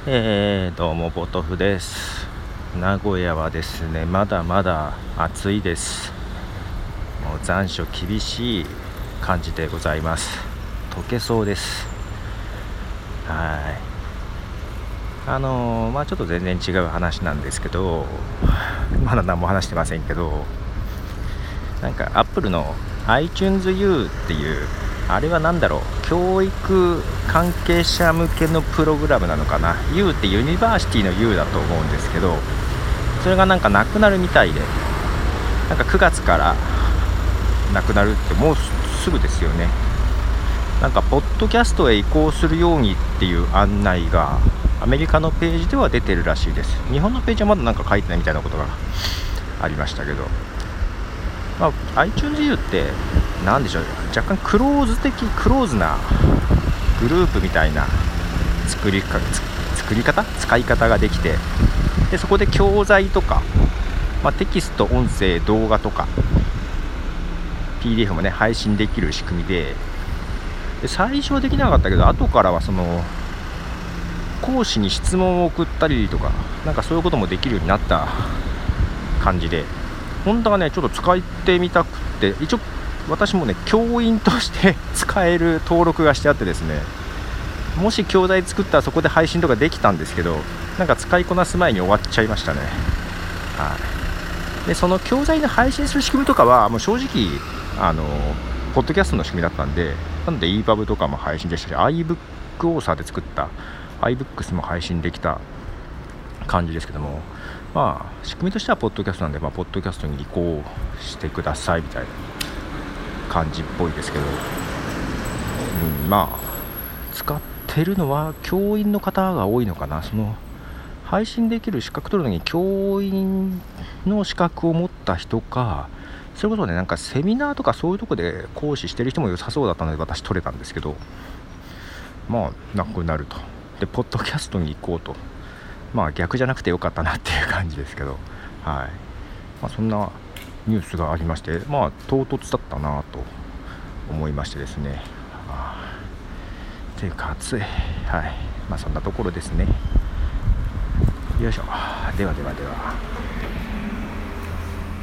どうもポトフです。名古屋はですね、まだまだ暑いです。もう残暑厳しい感じでございます。溶けそうです。はい。ちょっと全然違う話なんですけど、まだ何も話してませんけど、なんかアップルの iTunes U っていうあれは何だろう、教育関係者向けのプログラムなのかな。 U ってユニバーシティの U だと思うんですけど、それがなんかなくなるみたいで、なんか9月からなくなるって、もうすぐですよね。なんかポッドキャストへ移行するようにっていう案内がアメリカのページでは出てるらしいです。日本のページはまだなんか書いてないみたいなことがありましたけど、iTunes U って何でしょう、若干クローズなグループみたいな作り方使い方ができて、でそこで教材とか、テキスト、音声、動画とか PDF もね配信できる仕組みで、最初はできなかったけど、後からはその講師に質問を送ったりとか、なんかそういうこともできるようになった感じで、本当はねちょっと使ってみたくて、一応私もね教員として使える登録がしてあってですね、もし教材作ったらそこで配信とかできたんですけど、なんか使いこなす前に終わっちゃいましたね。はい。でその教材で配信する仕組みとかはもう正直ポッドキャストの仕組みだったんで、なので EPUB とかも配信でしたし、 iBook オーサーで作った iBooks も配信できた感じですけども、仕組みとしてはポッドキャストなんで、ポッドキャストに移行してくださいみたいな感じっぽいですけど、使ってるのは教員の方が多いのかな。その配信できる資格取るのに教員の資格を持った人か、それこそね、なんかセミナーとかそういうとこで講師してる人も良さそうだったので私取れたんですけど、なくなると。でポッドキャストに行こうと、逆じゃなくてよかったなっていう感じですけど、はい。そんなニュースがありまして、唐突だったなと思いましてですね。というか暑い。はい。そんなところですね。よいしょ。では。